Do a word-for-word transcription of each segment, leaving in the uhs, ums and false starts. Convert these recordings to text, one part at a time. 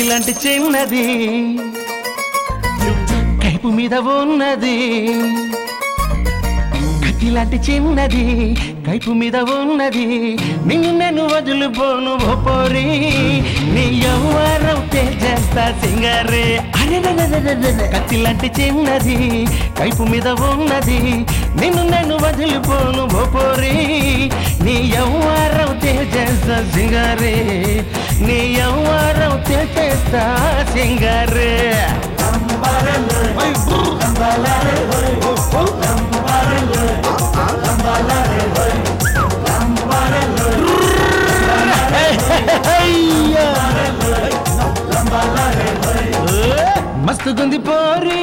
కత్తిలాంటి చిన్నది కైపు మీద ఉన్నది కత్తిలాంటి చిన్నది కైపు మీద ఉన్నది నిన్ను నేను వదిలిపోను పోరి నీ యవ్వరం చేస్తా సింగారే కత్తిలాంటి చిన్నది కైపు మీద ఉన్నది నిన్ను నేను వదిలిపోను పోరి నీ యవ్వరం చేస్తా సింగారే నీ యవ్వరం చేస్తా సింగారే మస్తు గుంది పోరి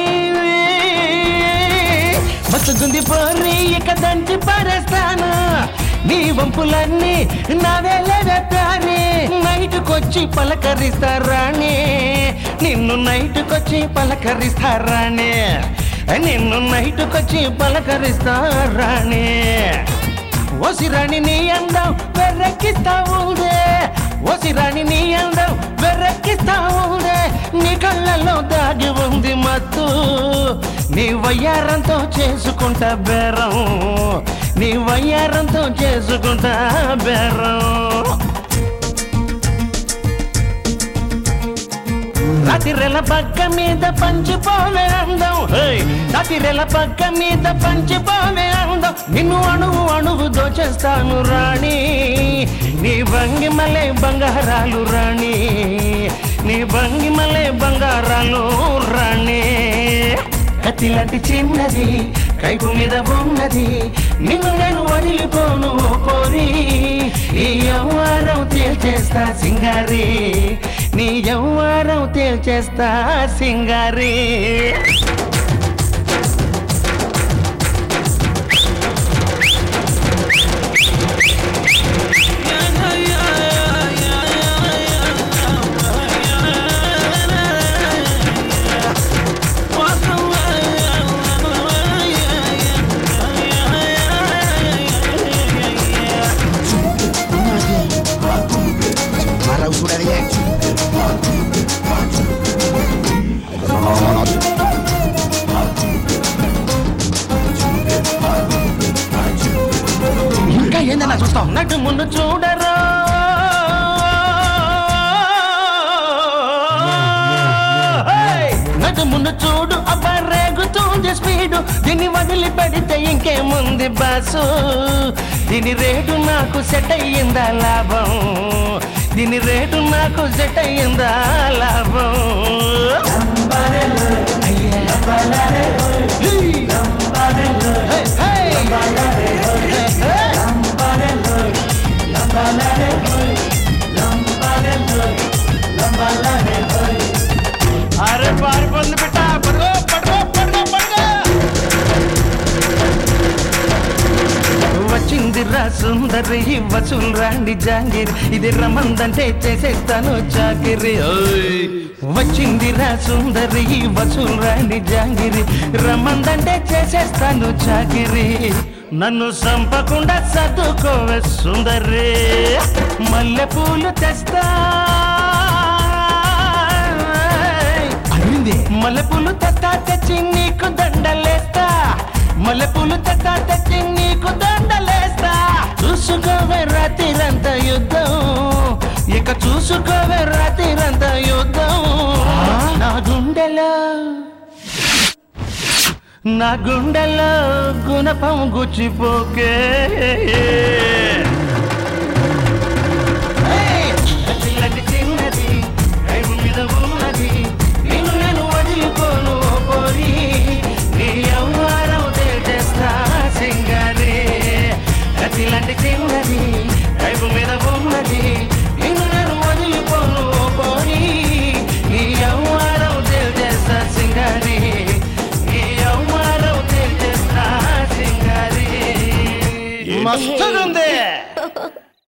మస్తు గుంది పోరి ఇక దంచి పరేస్తాను నీ వంపులన్నీ నావేలేదాని నైటుకొచ్చి పలకరిస్తారాని నిన్ను నైటుకొచ్చి పలకరిస్తారాని నిన్ను నైటుకొచ్చి పలకరిస్తారాని ఓసిరాణి నీ అందం వెర్రెక్కిస్తా ఉందే ఓసిరాణి నీ అందం వెర్రెక్కిస్తా ఉందే నీ కళ్ళల్లో దాగి ఉంది మత్తు నీ వయ్యారంతో చేసుకుంటా బేరం నీ వయ్యారంతో చేసుకుంటా బేరం రాతిరెల పక్క మీద పంచిపోవే అందం రాతిరెల పక్క మీద పంచిపోవే అందం నిన్ను అణువు అణువు దోచేస్తాను రాణి నీ భంగిమలే బంగారాలు రాణి నీ భంగిమలే బంగారాలు రాణి కత్తిలాంటి చిన్నది కైపు మీద ఉన్నది నిన్ను నేను వదిలిపోను పోరి నీ యవ్వరం తేల్చేస్తా సింగారి నీ యవ్వరం తేల్చేస్తా సింగారి ఇంకా ఏందన్నా చూస్తాం నటు ముందు చూడరా నటు ముందు చూడు అబ్బా రేగుతుంది స్పీడు దీన్ని వదిలి పెడితే ఇంకేముంది బాసు దీని రేటు నాకు సెట్ అయ్యిందా లాభం దీని రేటు నాకు సెట్ అయ్యిందా లాభం అరే పారిపోంది బిడ్డ పడుకో పడుకో పడుకో పడుకో వచ్చిందిరా సుందరి వసూలు రాండి జాంగిరి ఇది రమందంటే చేసేస్తాను చాకిరి వచ్చిందిరా సుందరి వసూలు రాండి జాంగిరి రమందంటే చేసేస్తాను చాకిరి నన్ను సంపకుండా చదువుకోవే సుందరి మల్లె పూలు తెస్తా మల్లెపూలు తెస్తా తెచ్చి నీకు దండలేస్తా మల్లెపూలు తెస్తా తెచ్చి నీకు దండలేస్తా చూసుకోవే రాత్రిరంతా యుద్ధం ఇక చూసుకోవే రాత్రిరంతా యుద్ధం నా గుండెలో నా గుండెలో గుణపం గుచ్చిపోకే చిన్నది కైపు మీద ఉన్నది నిన్ను నేను వదిలిపోను పోరి నీ యవ్వరం తేల్చేస్తా సింగారే కత్తిలాంటి చిన్నది కైపు మీద ఉన్నది నిన్ను నేను వదిలిపోను పోరి నీ యవ్వరం తేల్చేస్తా సింగారే నీ యవ్వరం తేల్చేస్తా సింగారే మస్తుగుంది.